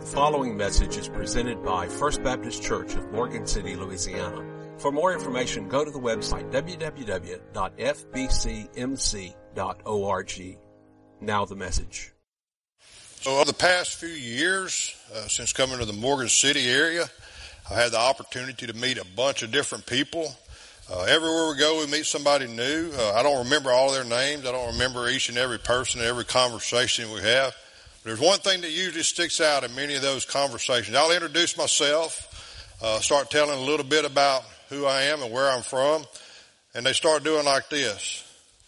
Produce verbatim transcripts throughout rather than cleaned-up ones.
following message is presented by First Baptist Church of Morgan City, Louisiana. For more information, go to the website w w w dot f b c m c dot org. Now the message. So over the past few years, uh, since coming to the Morgan City area, I've had the opportunity to meet a bunch of different people. Uh, everywhere we go, we meet somebody new. Uh, I don't remember all their names. I don't remember each and every person, every conversation we have. There's one thing that usually sticks out in many of those conversations. I'll introduce myself, uh, start telling a little bit about who I am and where I'm from, and they start doing like this.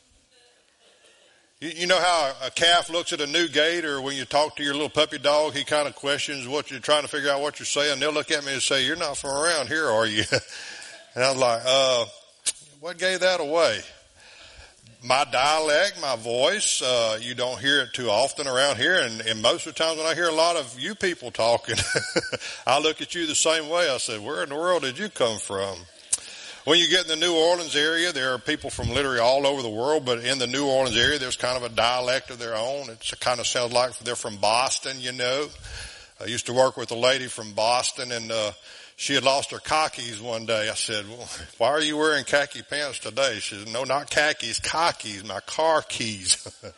You, you know how a calf looks at a new gate, or when you talk to your little puppy dog, he kind of questions what you're trying to figure out what you're saying. They'll look at me and say, "You're not from around here, are you?" And I was like, uh, what gave that away? My dialect, my voice, uh, you don't hear it too often around here. And, and most of the times when I hear a lot of you people talking, I look at you the same way. I said, where in the world did you come from? When you get in the New Orleans area, there are people from literally all over the world, but in the New Orleans area, there's kind of a dialect of their own. It kind of sounds like they're from Boston, you know. I used to work with a lady from Boston, and uh she had lost her khakis one day. I said, well, why are you wearing khaki pants today? She said, no, not khakis, khakis, my car keys.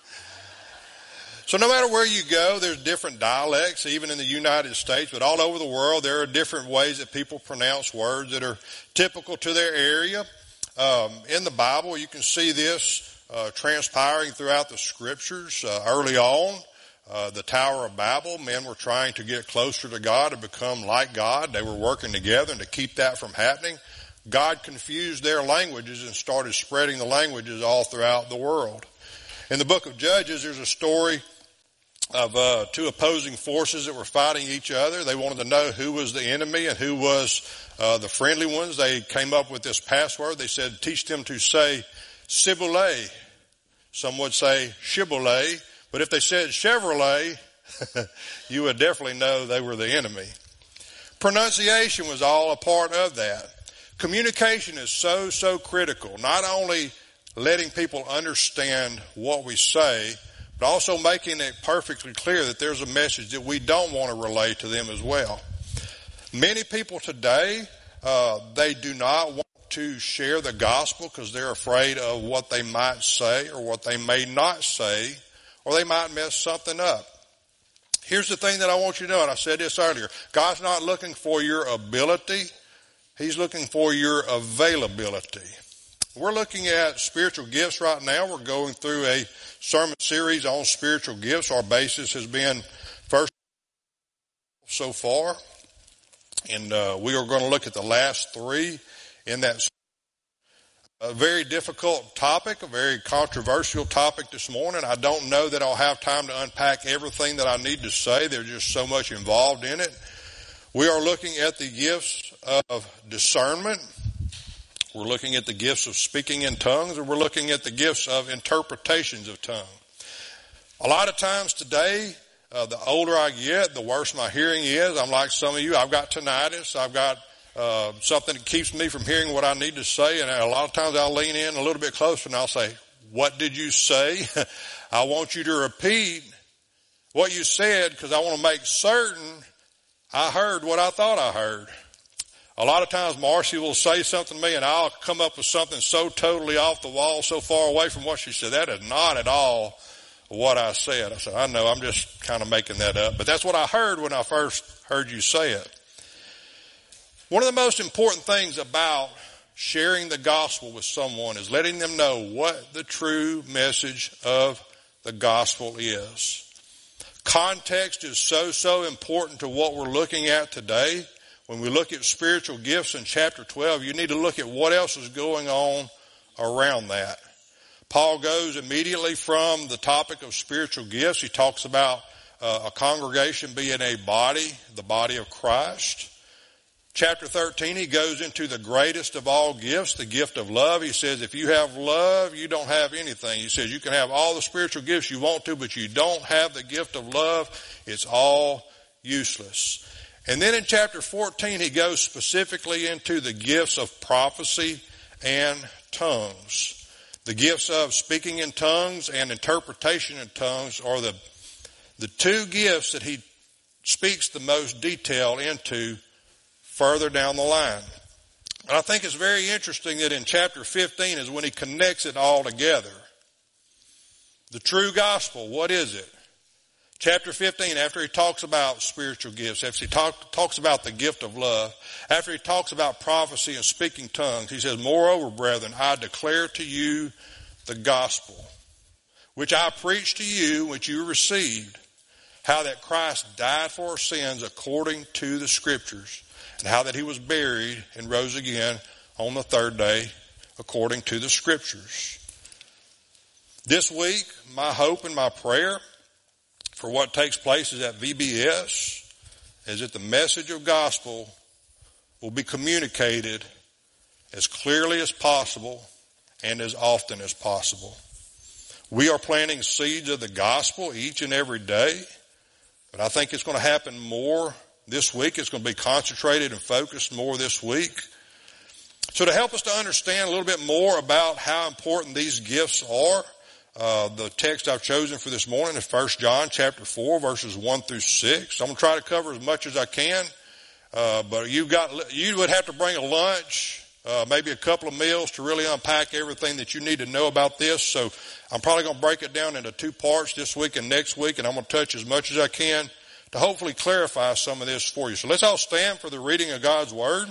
So no matter where you go, there's different dialects, even in the United States, but all over the world, there are different ways that people pronounce words that are typical to their area. Um, in the Bible, you can see this uh, transpiring throughout the scriptures uh, early on. Uh, the Tower of Babel, men were trying to get closer to God and become like God. They were working together, and to keep that from happening, God confused their languages and started spreading the languages all throughout the world. In the book of Judges, there's a story of uh, two opposing forces that were fighting each other. They wanted to know who was the enemy and who was uh, the friendly ones. They came up with this password. They said, teach them to say Sibboleth. Some would say Shibboleth. But if they said Chevrolet, you would definitely know they were the enemy. Pronunciation was all a part of that. Communication is so, so critical. Not only letting people understand what we say, but also making it perfectly clear that there's a message that we don't want to relay to them as well. Many people today, uh, they do not want to share the gospel because they're afraid of what they might say or what they may not say, or they might mess something up. Here's the thing that I want you to know, and I said this earlier. God's not looking for your ability. He's looking for your availability. We're looking at spiritual gifts right now. We're going through a sermon series on spiritual gifts. Our basis has been first so far, and uh, we are going to look at the last three in that. A very difficult topic, a very controversial topic this morning. I don't know that I'll have time to unpack everything that I need to say. There's just so much involved in it. We are looking at the gifts of discernment. We're looking at the gifts of speaking in tongues, and we're looking at the gifts of interpretations of tongue. A lot of times today, uh, the older I get, the worse my hearing is. I'm like some of you. I've got tinnitus. I've got Uh, something that keeps me from hearing what I need to say, and a lot of times I'll lean in a little bit closer and I'll say, what did you say? I want you to repeat what you said because I want to make certain I heard what I thought I heard. A lot of times Marcy will say something to me and I'll come up with something so totally off the wall, so far away from what she said. That is not at all what I said. I said, I know, I'm just kind of making that up, but that's what I heard when I first heard you say it. One of the most important things about sharing the gospel with someone is letting them know what the true message of the gospel is. Context is so, so important to what we're looking at today. When we look at spiritual gifts in chapter twelve, you need to look at what else is going on around that. Paul goes immediately from the topic of spiritual gifts. He talks about uh, a congregation being a body, the body of Christ. Chapter thirteen, he goes into the greatest of all gifts, the gift of love. He says, if you have love, you don't have anything. He says, you can have all the spiritual gifts you want to, but you don't have the gift of love. It's all useless. And then in chapter fourteen, he goes specifically into the gifts of prophecy and tongues. The gifts of speaking in tongues and interpretation in tongues are the, the two gifts that he speaks the most detail into further down the line. And I think it's very interesting that in chapter fifteen is when he connects it all together. The true gospel, what is it? Chapter fifteen, after he talks about spiritual gifts, after he talk, talks about the gift of love, after he talks about prophecy and speaking tongues, he says, moreover, brethren, I declare to you the gospel, which I preached to you, which you received, how that Christ died for our sins according to the Scriptures, and how that he was buried and rose again on the third day according to the Scriptures. This week, my hope and my prayer for what takes place is at V B S is that the message of gospel will be communicated as clearly as possible and as often as possible. We are planting seeds of the gospel each and every day, but I think it's going to happen more this week. It's going to be concentrated and focused more this week. So to help us to understand a little bit more about how important these gifts are, Uh, the text I've chosen for this morning is First John chapter four, verses one through six. I'm going to try to cover as much as I can, uh, but you've got, you would have to bring a lunch, uh, maybe a couple of meals to really unpack everything that you need to know about this. So I'm probably going to break it down into two parts this week and next week, and I'm going to touch as much as I can to hopefully clarify some of this for you. So let's all stand for the reading of God's Word.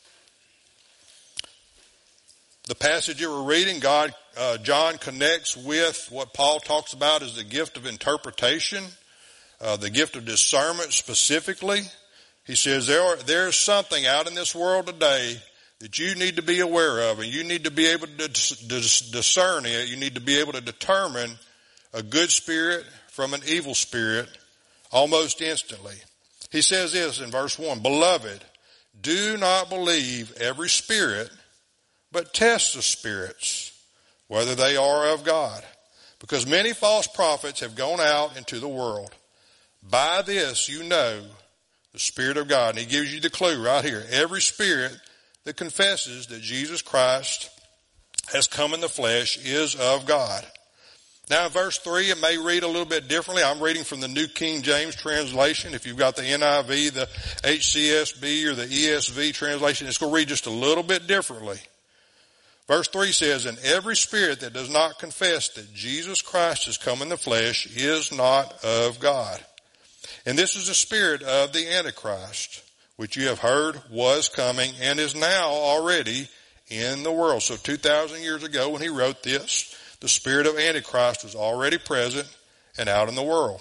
The passage that we're reading, God, uh, John connects with what Paul talks about as the gift of interpretation, uh, the gift of discernment specifically. He says there are, there's something out in this world today that you need to be aware of, and you need to be able to dis- discern it. You need to be able to determine a good spirit from an evil spirit almost instantly. He says this in verse one, Beloved, do not believe every spirit, but test the spirits, whether they are of God. Because many false prophets have gone out into the world. By this you know the Spirit of God. And he gives you the clue right here. Every spirit that confesses that Jesus Christ has come in the flesh is of God. Now in verse three, it may read a little bit differently. I'm reading from the New King James translation. If you've got the N I V, the H C S B, or the E S V translation, it's going to read just a little bit differently. Verse three says, And every spirit that does not confess that Jesus Christ has come in the flesh is not of God. And this is the spirit of the Antichrist, which you have heard was coming and is now already in the world. So two thousand years ago when he wrote this, the spirit of Antichrist was already present and out in the world.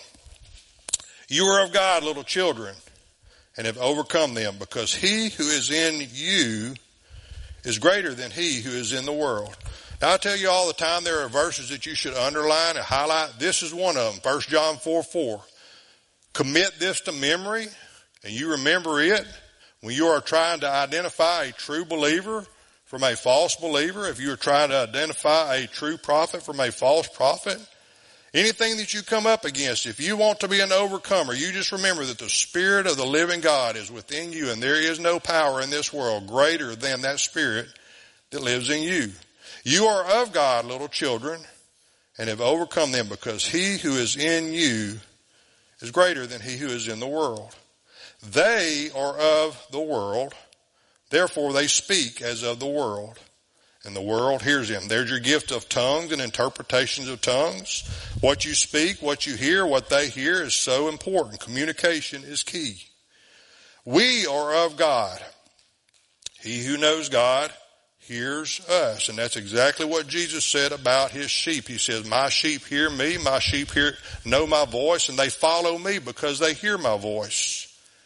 You are of God, little children, and have overcome them, because he who is in you is greater than he who is in the world. Now I tell you all the time there are verses that you should underline and highlight. This is one of them, First John four four. Commit this to memory, and you remember it when you are trying to identify a true believer from a false believer, if you are trying to identify a true prophet from a false prophet. Anything that you come up against, if you want to be an overcomer, you just remember that the Spirit of the living God is within you, and there is no power in this world greater than that Spirit that lives in you. You are of God, little children, and have overcome them, because he who is in you is greater than he who is in the world. They are of the world, therefore they speak as of the world, and the world hears them. There's your gift of tongues and interpretations of tongues. What you speak, what you hear, what they hear is so important. Communication is key. We are of God. He who knows God hears us. And that's exactly what Jesus said about his sheep. He says, my sheep hear me, my sheep hear, know my voice, and they follow me because they hear my voice.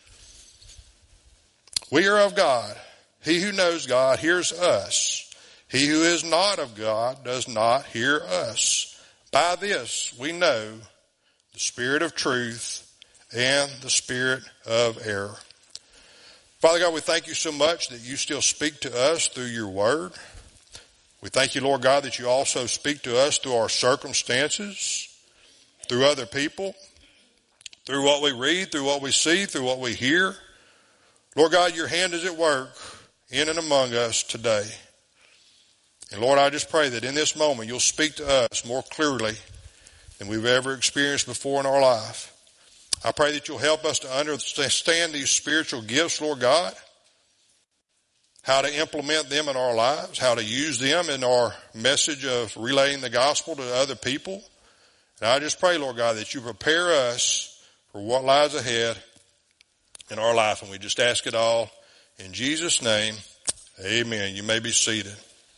We are of God. He who knows God hears us. He who is not of God does not hear us. By this we know the spirit of truth and the spirit of error. Father God, we thank you so much that you still speak to us through your word. We thank you, Lord God, that you also speak to us through our circumstances, through other people, through what we read, through what we see, through what we hear. Lord God, your hand is at work in and among us today. And Lord, I just pray that in this moment you'll speak to us more clearly than we've ever experienced before in our life. I pray that you'll help us to understand these spiritual gifts, Lord God, how to implement them in our lives, how to use them in our message of relaying the gospel to other people. And I just pray, Lord God, that you prepare us for what lies ahead in our life. And we just ask it all in Jesus' name. Amen. You may be seated.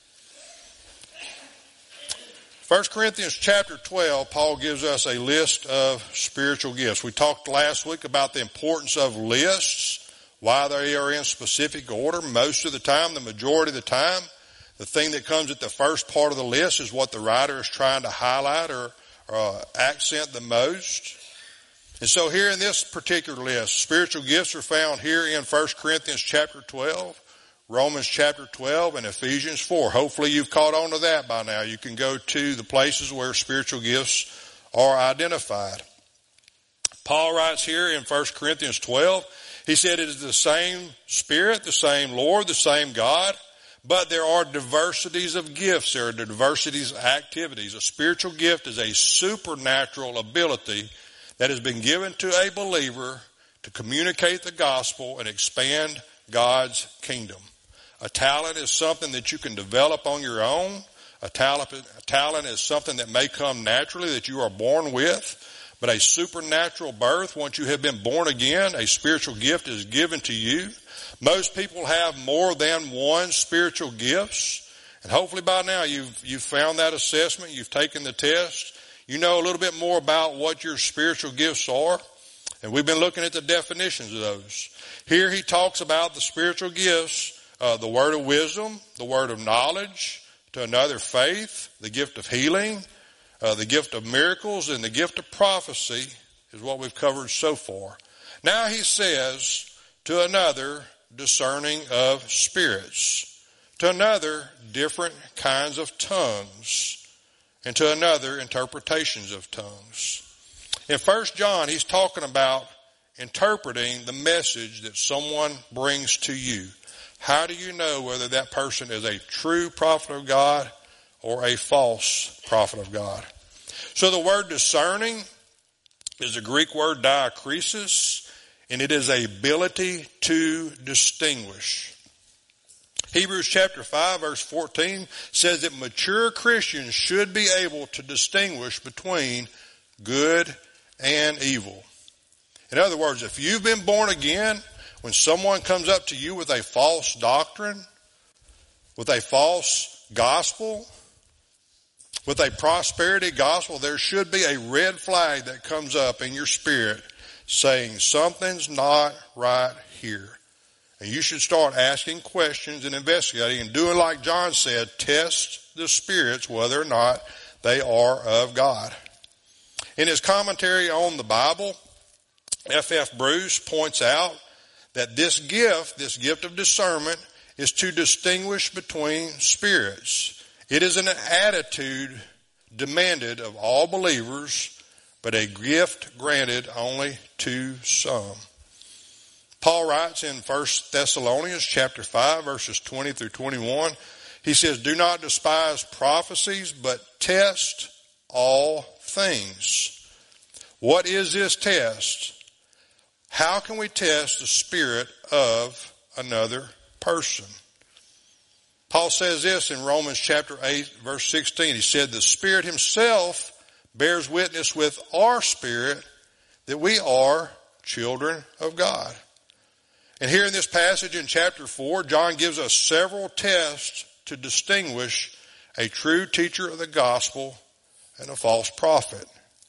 First Corinthians chapter twelve, Paul gives us a list of spiritual gifts. We talked last week about the importance of lists, why they are in specific order. Most of the time, the majority of the time, the thing that comes at the first part of the list is what the writer is trying to highlight or, or uh, accent the most. And so here in this particular list, spiritual gifts are found here in First Corinthians chapter twelve. Romans chapter twelve and Ephesians four. Hopefully you've caught on to that by now. You can go to the places where spiritual gifts are identified. Paul writes here in First Corinthians twelve, he said it is the same Spirit, the same Lord, the same God, but there are diversities of gifts. There are diversities of activities. A spiritual gift is a supernatural ability that has been given to a believer to communicate the gospel and expand God's kingdom. A talent is something that you can develop on your own. A talent, a talent is something that may come naturally, that you are born with. But a supernatural birth, once you have been born again, a spiritual gift is given to you. Most people have more than one spiritual gifts. And hopefully by now you've, you've found that assessment. You've taken the test. You know a little bit more about what your spiritual gifts are. And we've been looking at the definitions of those. Here he talks about the spiritual gifts. Uh, the word of wisdom, the word of knowledge, to another faith, the gift of healing, uh, the gift of miracles, and the gift of prophecy is what we've covered so far. Now he says to another, discerning of spirits, to another, different kinds of tongues, and to another, interpretations of tongues. In First John, he's talking about interpreting the message that someone brings to you. How do you know whether that person is a true prophet of God or a false prophet of God? So the word discerning is the Greek word diakrisis, and it is a ability to distinguish. Hebrews chapter five verse fourteen says that mature Christians should be able to distinguish between good and evil. In other words, if you've been born again, when someone comes up to you with a false doctrine, with a false gospel, with a prosperity gospel, there should be a red flag that comes up in your spirit saying something's not right here. And you should start asking questions and investigating and doing like John said, test the spirits whether or not they are of God. In his commentary on the Bible, F F Bruce points out that this gift, this gift of discernment, is to distinguish between spirits. It is an attitude demanded of all believers, but a gift granted only to some. Paul writes in First Thessalonians chapter five, verses twenty through twenty-one, he says, do not despise prophecies, but test all things. What is this test? How can we test the spirit of another person? Paul says this in Romans chapter eight, verse sixteen. He said, the Spirit himself bears witness with our spirit that we are children of God. And here in this passage in chapter four, John gives us several tests to distinguish a true teacher of the gospel and a false prophet.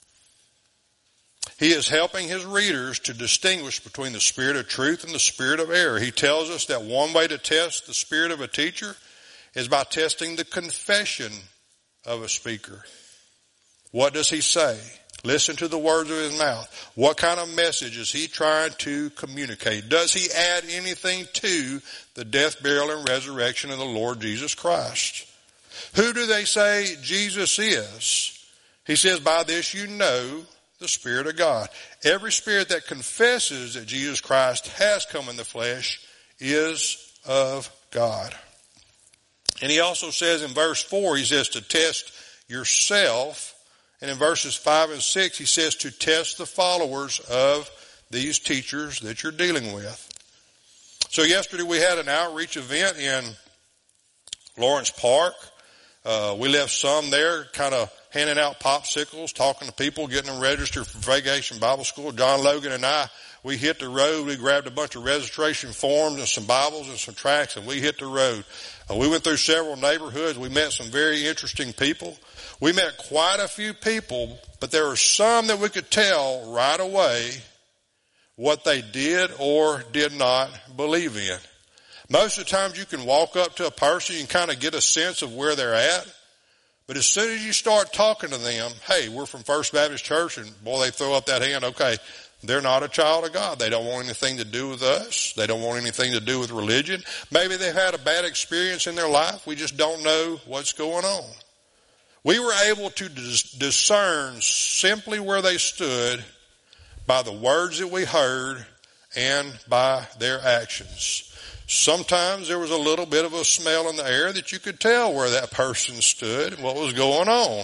He is helping his readers to distinguish between the spirit of truth and the spirit of error. He tells us that one way to test the spirit of a teacher is by testing the confession of a speaker. What does he say? Listen to the words of his mouth. What kind of message is he trying to communicate? Does he add anything to the death, burial, and resurrection of the Lord Jesus Christ? Who do they say Jesus is? He says, by this you know the Spirit of God. Every spirit that confesses that Jesus Christ has come in the flesh is of God. And he also says in verse four, he says to test yourself And in verses five and six, he says to test the followers of these teachers that you're dealing with. So yesterday we had an outreach event in Lawrence Park. Uh, we left some there kind of handing out popsicles, talking to people, getting them registered for Vacation Bible School. John Logan and I, we hit the road. We grabbed a bunch of registration forms and some Bibles and some tracts, and we hit the road. Uh, we went through several neighborhoods. We met some very interesting people. We met quite a few people, but there were some that we could tell right away what they did or did not believe in. Most of the times you can walk up to a person and kind of get a sense of where they're at. But as soon as you start talking to them, hey, we're from First Baptist Church, and boy, they throw up that hand, okay, they're not a child of God. They don't want anything to do with us. They don't want anything to do with religion. Maybe they've had a bad experience in their life. We just don't know what's going on. We were able to dis- discern simply where they stood by the words that we heard and by their actions. Sometimes there was a little bit of a smell in the air that you could tell where that person stood and what was going on.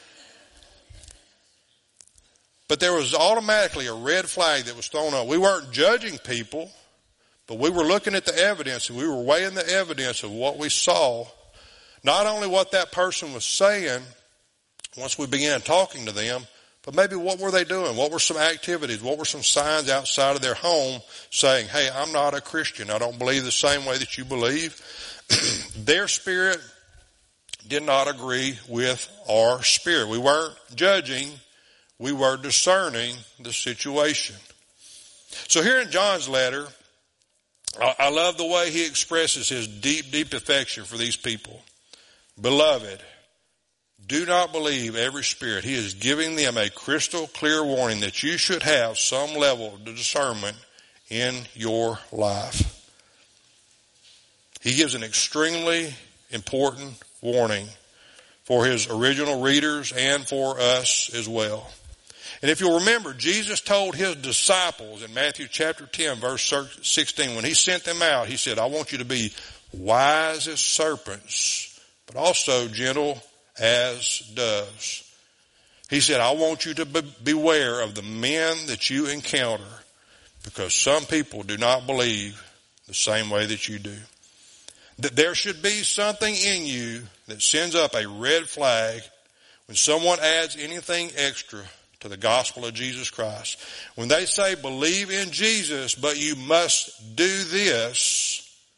But there was automatically a red flag that was thrown up. We weren't judging people, but we were looking at the evidence, and we were weighing the evidence of what we saw. Not only what that person was saying once we began talking to them, but maybe what were they doing? What were some activities? What were some signs outside of their home saying, hey, I'm not a Christian. I don't believe the same way that you believe. Their spirit did not agree with our spirit. We weren't judging. We were discerning the situation. So here in John's letter, I love the way he expresses his deep, deep affection for these people. Beloved, do not believe every spirit. He is giving them a crystal clear warning that you should have some level of discernment in your life. He gives an extremely important warning for his original readers and for us as well. And if you'll remember, Jesus told his disciples in Matthew chapter ten, verse sixteen, when he sent them out, he said, I want you to be wise as serpents, but also gentle as doves. He said, I want you to be- beware of the men that you encounter, because some people do not believe the same way that you do. That there should be something in you that sends up a red flag when someone adds anything extra to the gospel of Jesus Christ. When they say, believe in Jesus, but you must do this,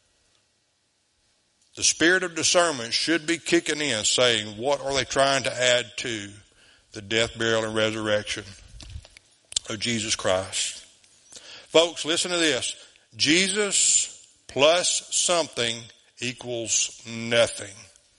the spirit of discernment should be kicking in, saying, what are they trying to add to the death, burial, and resurrection of Jesus Christ? Folks, listen to this. Jesus plus something equals nothing.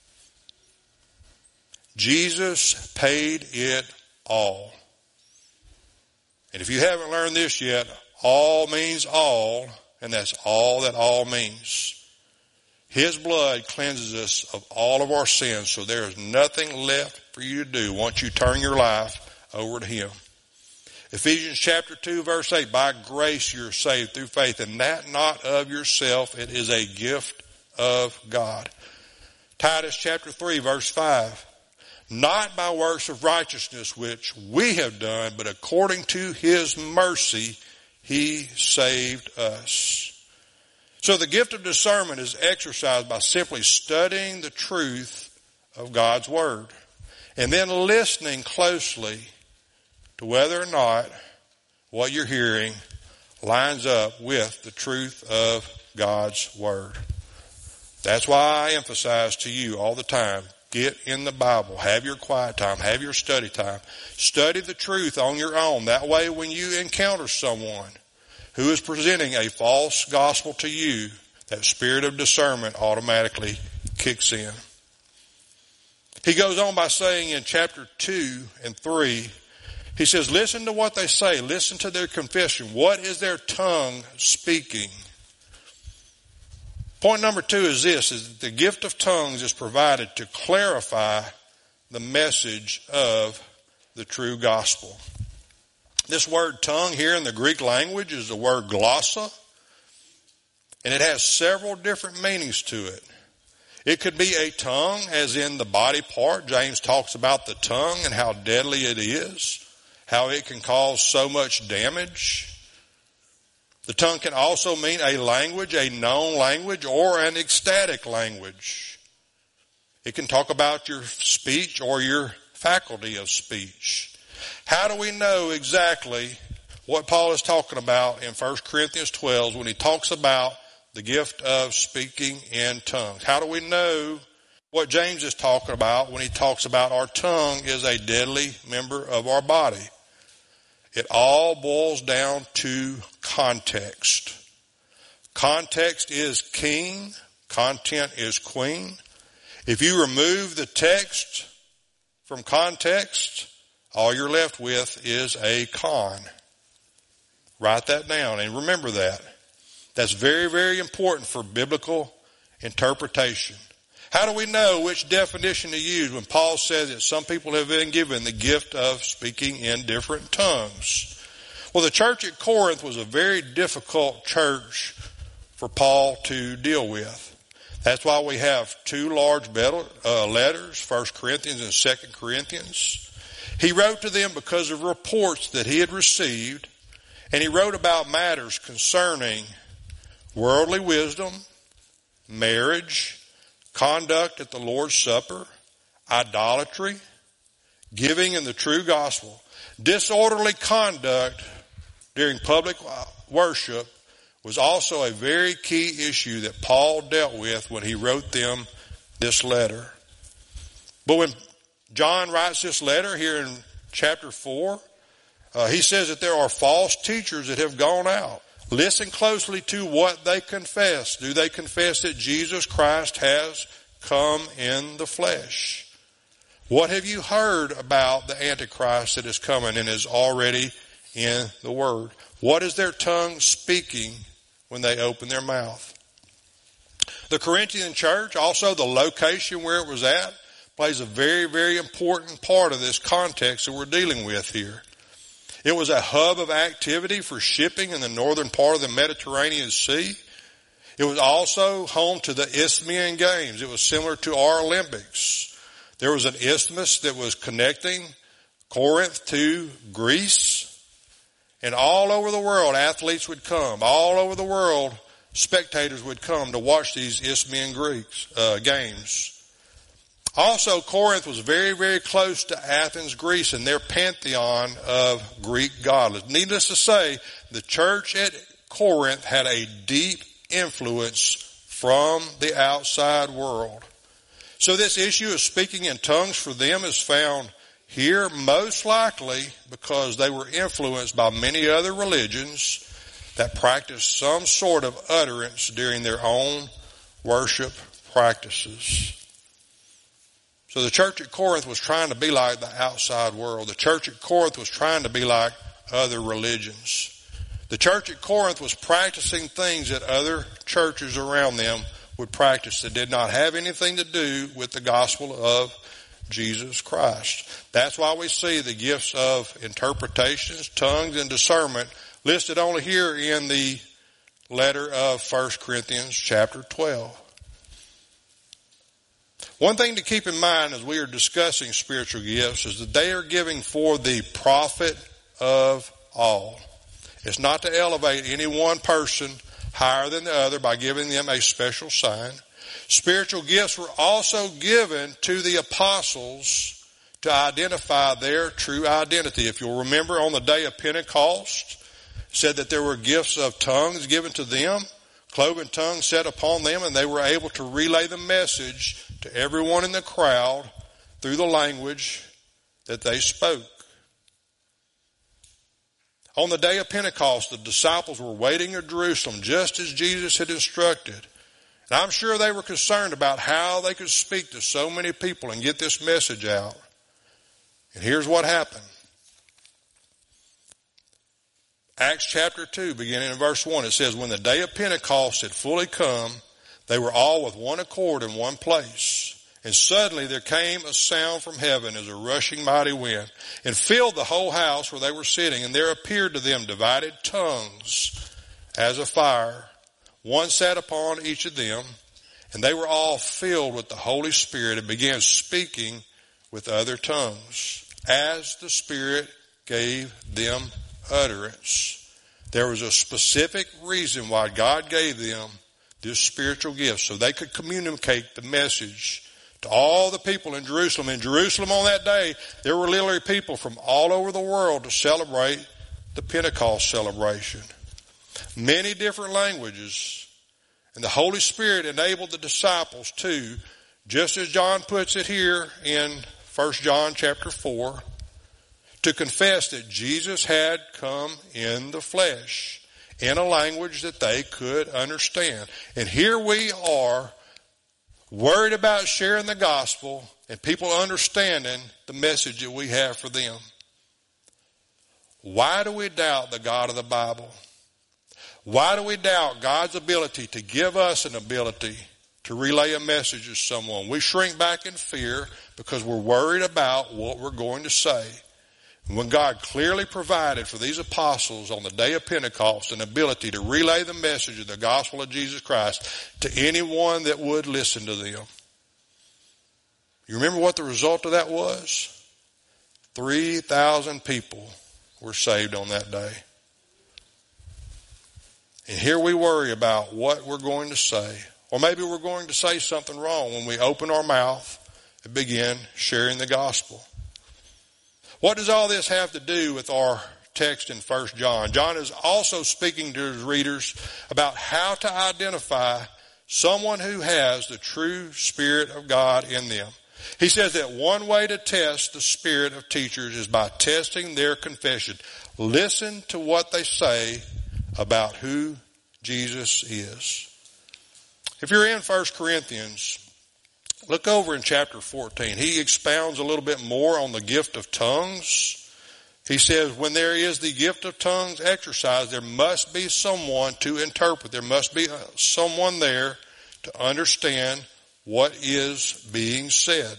Jesus paid it all. And if you haven't learned this yet, all means all, and that's all that all means. His blood cleanses us of all of our sins, so there is nothing left for you to do once you turn your life over to him. Ephesians chapter two, verse eight, by grace you're saved through faith, and that not of yourself, it is a gift of God. Titus chapter three, verse five, not by works of righteousness which we have done, but according to his mercy he saved us. So the gift of discernment is exercised by simply studying the truth of God's Word and then listening closely to whether or not what you're hearing lines up with the truth of God's Word. That's why I emphasize to you all the time, get in the Bible, have your quiet time, have your study time. Study the truth on your own. That way when you encounter someone who is presenting a false gospel to you, that spirit of discernment automatically kicks in. He goes on by saying in chapter two and three, he says, listen to what they say. Listen to their confession. What is their tongue speaking? Point number two is this, is that the gift of tongues is provided to clarify the message of the true gospel. This word tongue here in the Greek language is the word glossa, and it has several different meanings to it. It could be a tongue, as in the body part. James talks about the tongue and how deadly it is, how it can cause so much damage. The tongue can also mean a language, a known language, or an ecstatic language. It can talk about your speech or your faculty of speech. How do we know exactly what Paul is talking about in First Corinthians twelve when he talks about the gift of speaking in tongues? How do we know what James is talking about when he talks about our tongue is a deadly member of our body? It all boils down to context. Context is king. Content is queen. If you remove the text from context, all you're left with is a con. Write that down and remember that. That's very, very important for biblical interpretation. How do we know which definition to use when Paul says that some people have been given the gift of speaking in different tongues? Well, the church at Corinth was a very difficult church for Paul to deal with. That's why we have two large letters, First Corinthians and Second Corinthians. He wrote to them because of reports that he had received, and he wrote about matters concerning worldly wisdom, marriage, conduct at the Lord's Supper, idolatry, giving in the true gospel. Disorderly conduct during public worship was also a very key issue that Paul dealt with when he wrote them this letter. But when John writes this letter here in chapter four, uh, he says that there are false teachers that have gone out. Listen closely to what they confess. Do they confess that Jesus Christ has come in the flesh? What have you heard about the Antichrist that is coming and is already in the Word? What is their tongue speaking when they open their mouth? The Corinthian church, also the location where it was at, plays a very, very important part of this context that we're dealing with here. It was a hub of activity for shipping in the northern part of the Mediterranean Sea. It was also home to the Isthmian Games. It was similar to our Olympics. There was an isthmus that was connecting Corinth to Greece. And all over the world, athletes would come. All over the world, spectators would come to watch these Isthmian Greeks, uh, games. Also, Corinth was very, very close to Athens, Greece, and their pantheon of Greek gods. Needless to say, the church at Corinth had a deep influence from the outside world. So this issue of speaking in tongues for them is found here most likely because they were influenced by many other religions that practiced some sort of utterance during their own worship practices. So the church at Corinth was trying to be like the outside world. The church at Corinth was trying to be like other religions. The church at Corinth was practicing things that other churches around them would practice that did not have anything to do with the gospel of Jesus Christ. That's why we see the gifts of interpretations, tongues, and discernment listed only here in the letter of First Corinthians chapter twelve. One thing to keep in mind as we are discussing spiritual gifts is that they are giving for the profit of all. It's not to elevate any one person higher than the other by giving them a special sign. Spiritual gifts were also given to the apostles to identify their true identity. If you'll remember, on the day of Pentecost, it said that there were gifts of tongues given to them, cloven tongues set upon them, and they were able to relay the message to everyone in the crowd through the language that they spoke. On the day of Pentecost, the disciples were waiting at Jerusalem just as Jesus had instructed. And I'm sure they were concerned about how they could speak to so many people and get this message out. And here's what happened. Acts chapter two, beginning in verse one, it says, when the day of Pentecost had fully come, they were all with one accord in one place. And suddenly there came a sound from heaven as a rushing mighty wind, and filled the whole house where they were sitting. And there appeared to them divided tongues as a fire. One sat upon each of them. And they were all filled with the Holy Spirit and began speaking with other tongues as the Spirit gave them utterance. There was a specific reason why God gave them this spiritual gift, so they could communicate the message to all the people in Jerusalem. In Jerusalem on that day, there were literally people from all over the world to celebrate the Pentecost celebration. Many different languages. And the Holy Spirit enabled the disciples to, just as John puts it here in First John chapter four, to confess that Jesus had come in the flesh in a language that they could understand. And here we are, worried about sharing the gospel and people understanding the message that we have for them. Why do we doubt the God of the Bible? Why do we doubt God's ability to give us an ability to relay a message to someone? We shrink back in fear because we're worried about what we're going to say. When God clearly provided for these apostles on the day of Pentecost an ability to relay the message of the gospel of Jesus Christ to anyone that would listen to them. You remember what the result of that was? three thousand people were saved on that day. And here we worry about what we're going to say. Or maybe we're going to say something wrong when we open our mouth and begin sharing the gospel. What does all this have to do with our text in First John? John is also speaking to his readers about how to identify someone who has the true Spirit of God in them. He says that one way to test the spirit of teachers is by testing their confession. Listen to what they say about who Jesus is. If you're in First Corinthians, look over in chapter fourteen. He expounds a little bit more on the gift of tongues. He says, when there is the gift of tongues exercised, there must be someone to interpret. There must be someone there to understand what is being said.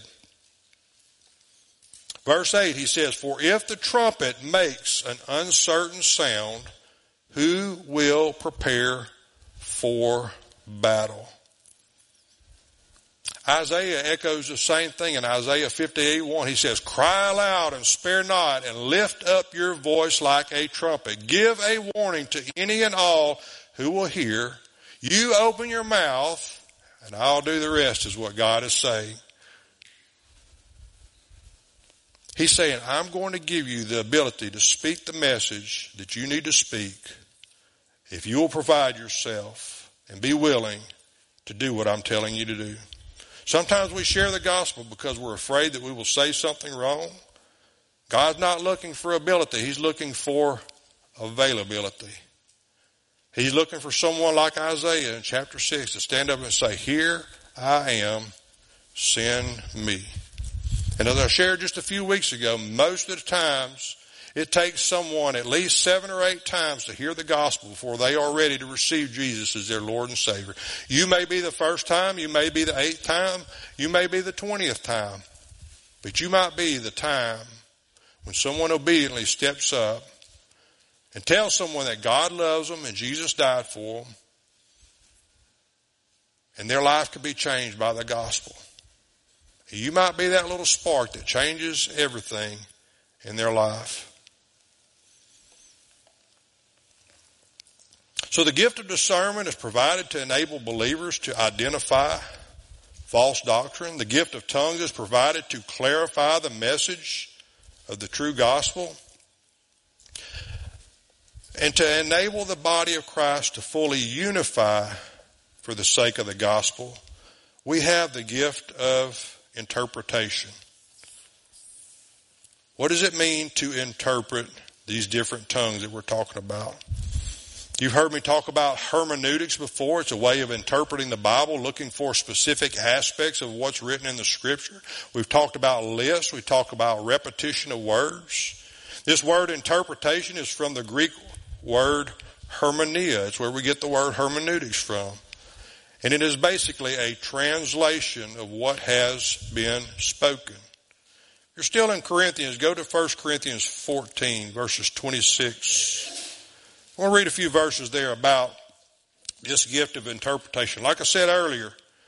Verse eight, he says, for if the trumpet makes an uncertain sound, who will prepare for battle? Isaiah echoes the same thing in Isaiah fifty-eight one. He says, cry aloud and spare not, and lift up your voice like a trumpet. Give a warning to any and all who will hear. You open your mouth, and I'll do the rest, is what God is saying. He's saying, I'm going to give you the ability to speak the message that you need to speak if you will provide yourself and be willing to do what I'm telling you to do. Sometimes we share the gospel because we're afraid that we will say something wrong. God's not looking for ability. He's looking for availability. He's looking for someone like Isaiah in chapter six to stand up and say, here I am, send me. And as I shared just a few weeks ago, most of the times it takes someone at least seven or eight times to hear the gospel before they are ready to receive Jesus as their Lord and Savior. You may be the first time, you may be the eighth time, you may be the twentieth time, but you might be the time when someone obediently steps up and tells someone that God loves them and Jesus died for them, and their life could be changed by the gospel. You might be that little spark that changes everything in their life. So the gift of discernment is provided to enable believers to identify false doctrine. The gift of tongues is provided to clarify the message of the true gospel and to enable the body of Christ to fully unify for the sake of the gospel. We have the gift of interpretation. What does it mean to interpret these different tongues that we're talking about? You've heard me talk about hermeneutics before. It's a way of interpreting the Bible, looking for specific aspects of what's written in the Scripture. We've talked about lists. We talk about repetition of words. This word interpretation is from the Greek word hermeneia. It's where we get the word hermeneutics from. And it is basically a translation of what has been spoken. If you're still in Corinthians, go to First Corinthians fourteen, verses twenty-six. I want to read a few verses there about this gift of interpretation. Like I said earlier,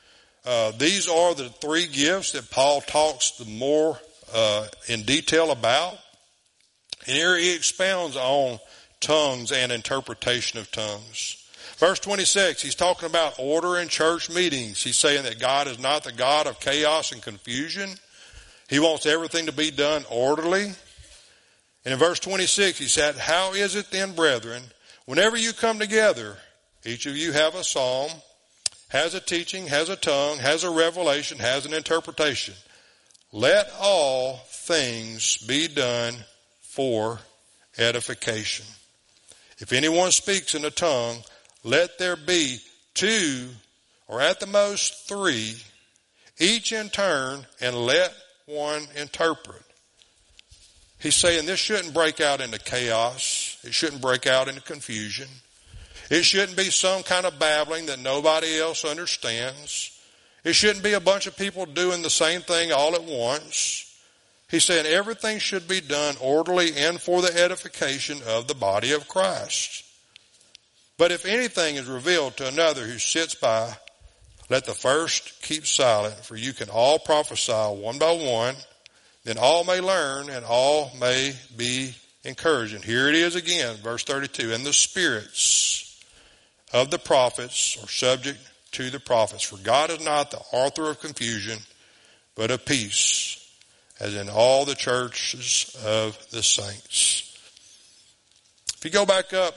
Uh, these are the three gifts that Paul talks the more uh, in detail about. And here he expounds on tongues and interpretation of tongues. Verse twenty-six, he's talking about order in church meetings. He's saying that God is not the God of chaos and confusion. He wants everything to be done orderly. And in verse twenty-six, he said, how is it then, brethren, whenever you come together, each of you have a psalm, has a teaching, has a tongue, has a revelation, has an interpretation. Let all things be done for edification. If anyone speaks in a tongue, let there be two, or at the most three, each in turn, and let one interpret. He's saying this shouldn't break out into chaos. It shouldn't break out into confusion. It shouldn't be some kind of babbling that nobody else understands. It shouldn't be a bunch of people doing the same thing all at once. He's saying everything should be done orderly and for the edification of the body of Christ. But if anything is revealed to another who sits by, let the first keep silent, for you can all prophesy one by one, then all may learn and all may be encouraged. And here it is again, verse thirty-two, and the spirits of the prophets are subject to the prophets, for God is not the author of confusion, but of peace, as in all the churches of the saints. If you go back up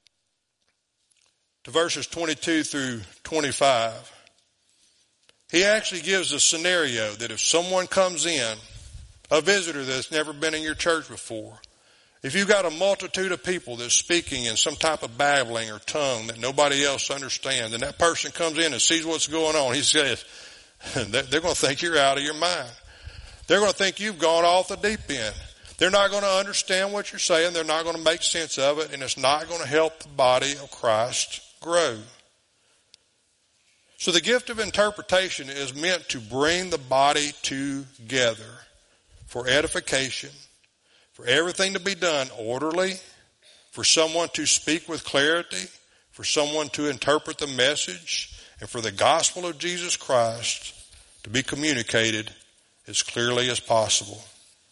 to verses twenty-two through twenty-five, he actually gives a scenario that if someone comes in, a visitor that's never been in your church before, if you've got a multitude of people that's speaking in some type of babbling or tongue that nobody else understands, and that person comes in and sees what's going on, he says, they're going to think you're out of your mind. They're going to think you've gone off the deep end. They're not going to understand what you're saying. They're not going to make sense of it, and it's not going to help the body of Christ grow. So the gift of interpretation is meant to bring the body together for edification, for everything to be done orderly, for someone to speak with clarity, for someone to interpret the message, and for the gospel of Jesus Christ to be communicated as clearly as possible.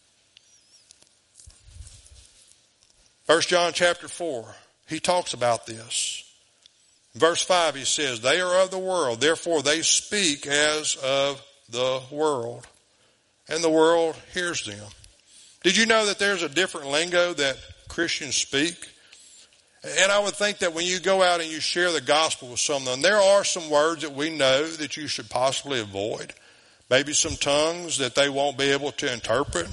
First John chapter four, he talks about this. Verse five, he says, they are of the world, therefore they speak as of the world, and the world hears them. Did you know that there's a different lingo that Christians speak? And I would think that when you go out and you share the gospel with someone, there are some words that we know that you should possibly avoid. Maybe some tongues that they won't be able to interpret.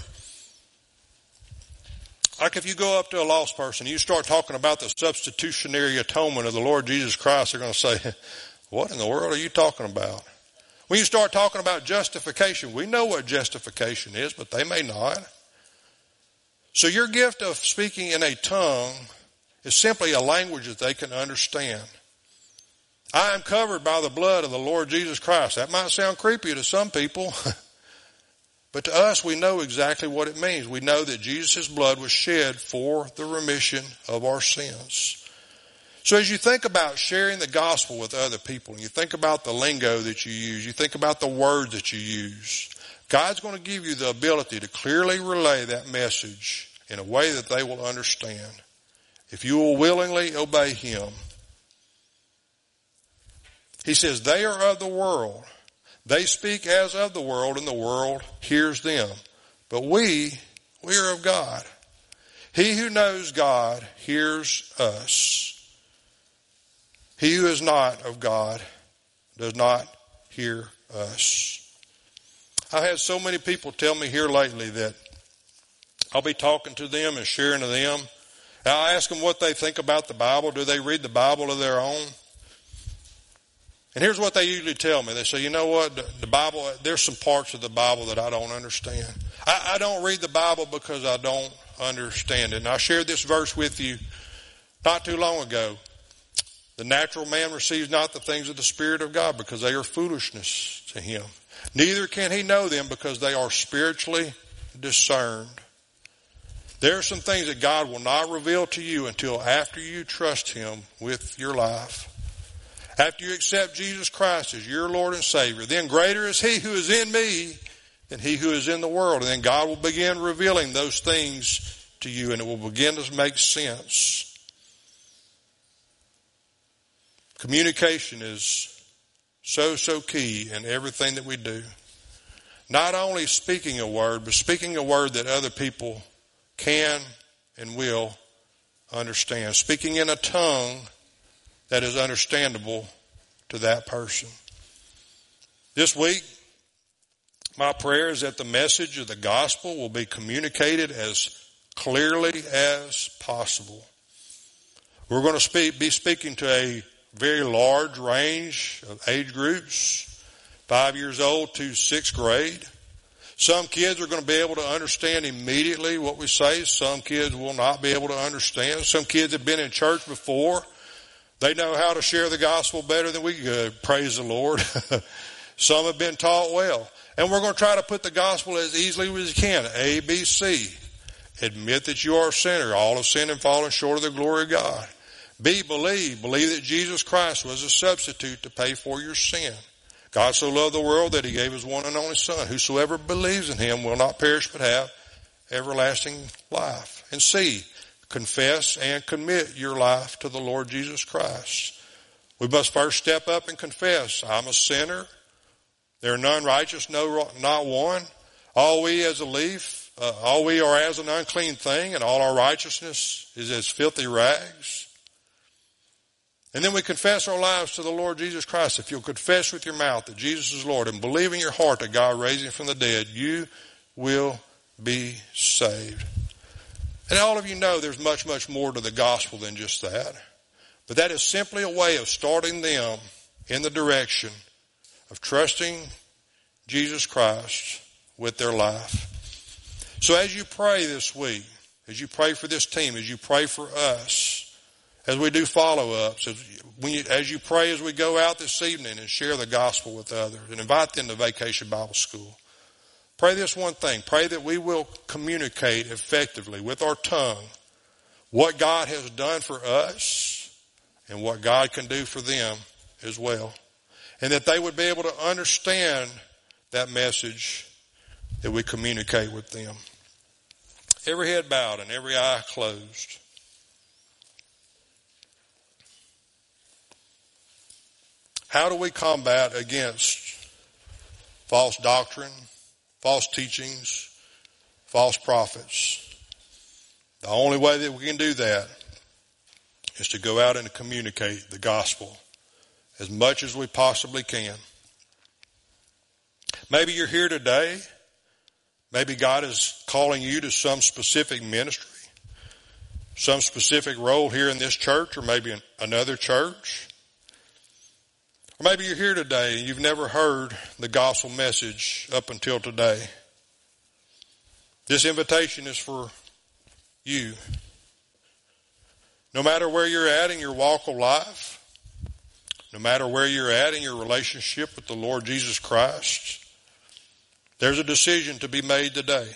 Like if you go up to a lost person, you start talking about the substitutionary atonement of the Lord Jesus Christ, they're going to say, what in the world are you talking about? When you start talking about justification, we know what justification is, but they may not. So your gift of speaking in a tongue is simply a language that they can understand. I am covered by the blood of the Lord Jesus Christ. That might sound creepy to some people, but to us we know exactly what it means. We know that Jesus' blood was shed for the remission of our sins. So as you think about sharing the gospel with other people, and you think about the lingo that you use, you think about the words that you use, God's going to give you the ability to clearly relay that message in a way that they will understand. If you will willingly obey Him. He says, they are of the world. They speak as of the world, and the world hears them. But we, we are of God. He who knows God hears us. He who is not of God does not hear us. I've had so many people tell me here lately that I'll be talking to them and sharing to them. I'll ask them what they think about the Bible. Do they read the Bible of their own? And here's what they usually tell me. They say, you know what, the, the Bible, there's some parts of the Bible that I don't understand. I, I don't read the Bible because I don't understand it. And I shared this verse with you not too long ago. The natural man receives not the things of the Spirit of God because they are foolishness to him. Neither can he know them because they are spiritually discerned. There are some things that God will not reveal to you until after you trust Him with your life. After you accept Jesus Christ as your Lord and Savior, then greater is He who is in me than he who is in the world. And then God will begin revealing those things to you, and it will begin to make sense. Communication is so, so key in everything that we do. Not only speaking a word, but speaking a word that other people can and will understand. Speaking in a tongue that is understandable to that person. This week, my prayer is that the message of the gospel will be communicated as clearly as possible. We're going to speak, be speaking to a very large range of age groups, five years old to sixth grade. Some kids are going to be able to understand immediately what we say. Some kids will not be able to understand. Some kids have been in church before. They know how to share the gospel better than we could. Praise the Lord. Some have been taught well. And we're going to try to put the gospel as easily as we can. A, B, C. Admit that you are a sinner. All have sinned and fallen short of the glory of God. B, believe. Believe that Jesus Christ was a substitute to pay for your sin. God so loved the world that He gave His one and only Son. Whosoever believes in Him will not perish but have everlasting life. And C, confess and commit your life to the Lord Jesus Christ. We must first step up and confess, I'm a sinner. There are none righteous, no, not one. All we as a leaf, uh, all we are as an unclean thing, and all our righteousness is as filthy rags. And then we confess our lives to the Lord Jesus Christ. If you'll confess with your mouth that Jesus is Lord and believe in your heart that God raised Him from the dead, you will be saved. And all of you know there's much, much more to the gospel than just that. But that is simply a way of starting them in the direction of trusting Jesus Christ with their life. So as you pray this week, as you pray for this team, as you pray for us, as we do follow-ups, as, when you, as you pray as we go out this evening and share the gospel with others and invite them to Vacation Bible School, pray this one thing. Pray that we will communicate effectively with our tongue what God has done for us and what God can do for them as well. And that they would be able to understand that message that we communicate with them. Every head bowed and every eye closed. How do we combat against false doctrine, false teachings, false prophets? The only way that we can do that is to go out and communicate the gospel as much as we possibly can. Maybe you're here today. Maybe God is calling you to some specific ministry, some specific role here in this church or maybe in another church. Or maybe you're here today and you've never heard the gospel message up until today. This invitation is for you. No matter where you're at in your walk of life, no matter where you're at in your relationship with the Lord Jesus Christ, there's a decision to be made today.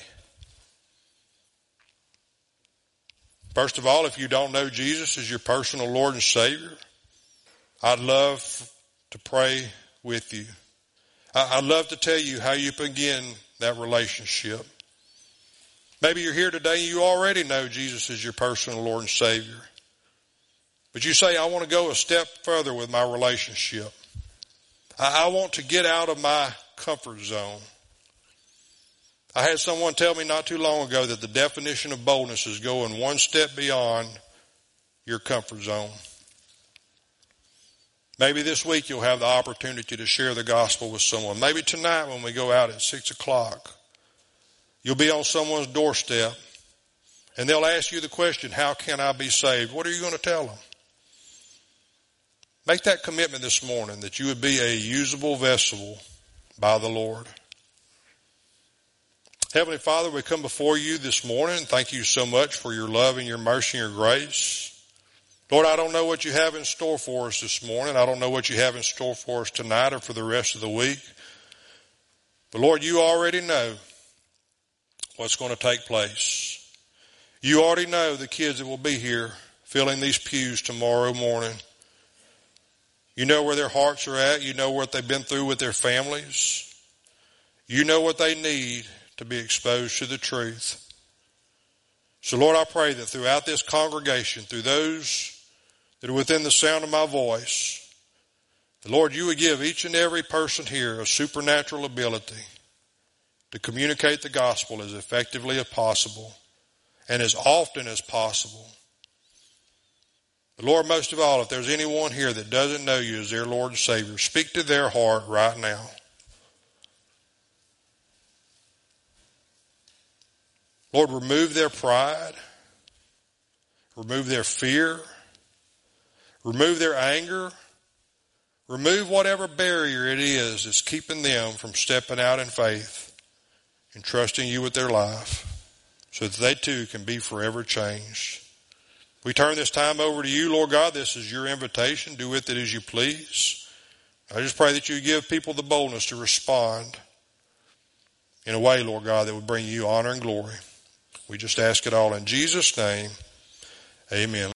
First of all, if you don't know Jesus as your personal Lord and Savior, I'd love to pray with you. I'd love to tell you how you begin that relationship. Maybe you're here today and you already know Jesus as your personal Lord and Savior. But you say, I want to go a step further with my relationship. I want to get out of my comfort zone. I had someone tell me not too long ago that the definition of boldness is going one step beyond your comfort zone. Maybe this week you'll have the opportunity to share the gospel with someone. Maybe tonight when we go out at six o'clock, you'll be on someone's doorstep and they'll ask you the question, how can I be saved? What are you going to tell them? Make that commitment this morning that you would be a usable vessel by the Lord. Heavenly Father, we come before you this morning. Thank you so much for your love and your mercy and your grace. Lord, I don't know what you have in store for us this morning. I don't know what you have in store for us tonight or for the rest of the week. But Lord, you already know what's going to take place. You already know the kids that will be here filling these pews tomorrow morning. You know where their hearts are at. You know what they've been through with their families. You know what they need to be exposed to the truth. So, Lord, I pray that throughout this congregation, through those that are within the sound of my voice, the Lord, you would give each and every person here a supernatural ability to communicate the gospel as effectively as possible and as often as possible. But Lord, most of all, if there's anyone here that doesn't know you as their Lord and Savior, speak to their heart right now. Lord, remove their pride, remove their fear, remove their anger, remove whatever barrier it is that's keeping them from stepping out in faith and trusting you with their life so that they too can be forever changed. We turn this time over to you, Lord God. This is your invitation. Do with it as you please. I just pray that you give people the boldness to respond in a way, Lord God, that would bring you honor and glory. We just ask it all in Jesus' name. Amen.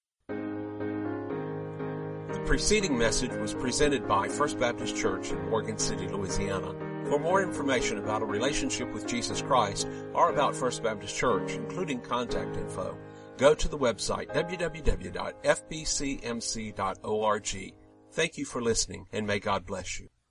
The preceding message was presented by First Baptist Church in Morgan City, Louisiana. For more information about a relationship with Jesus Christ or about First Baptist Church, including contact info, go to the website w w w dot f b c m c dot org. Thank you for listening, and may God bless you.